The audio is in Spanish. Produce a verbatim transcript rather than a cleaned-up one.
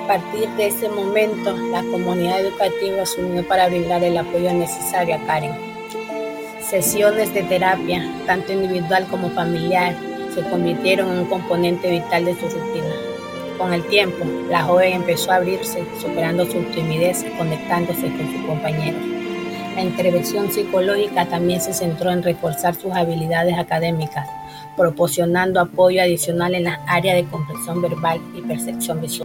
partir de ese momento, la comunidad educativa se unió para brindar el apoyo necesario a Karen. Sesiones de terapia, tanto individual como familiar, se convirtieron en un componente vital de su rutina. Con el tiempo, la joven empezó a abrirse, superando su timidez y conectándose con sus compañeros. La intervención psicológica también se centró en reforzar sus habilidades académicas, proporcionando apoyo adicional en las áreas de comprensión verbal y percepción visual.